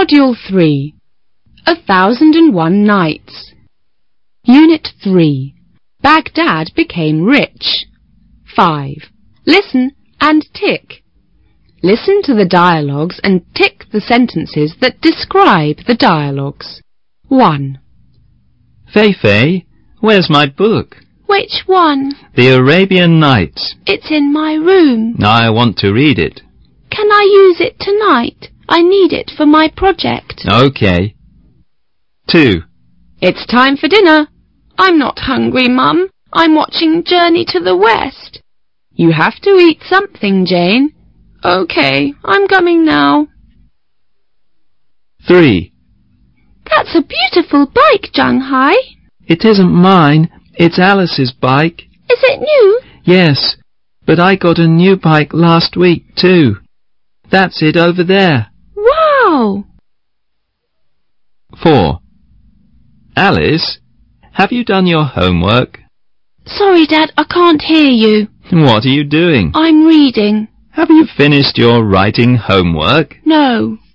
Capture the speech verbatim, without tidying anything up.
Module three. A Thousand and One Nights. Unit three. Baghdad became rich. five. Listen and tick. Listen to the dialogues and tick the sentences that describe the dialogues. one. Fei-Fei, where's my book? Which one? The Arabian Nights. It's in my room. I want to read it. Can I use it tonight? I need it for my project. Okay. two. It's time for dinner. I'm not hungry, Mum. I'm watching Journey to the West. You have to eat something, Jane. Okay, I'm coming now. three. That's a beautiful bike, Zhanghai. It isn't mine. It's Alice's bike. Is it new? Yes, but I got a new bike last week too. That's it over there. Wow! four. Alice, have you done your homework? Sorry, Dad, I can't hear you. What are you doing? I'm reading. Have you finished your writing homework? No.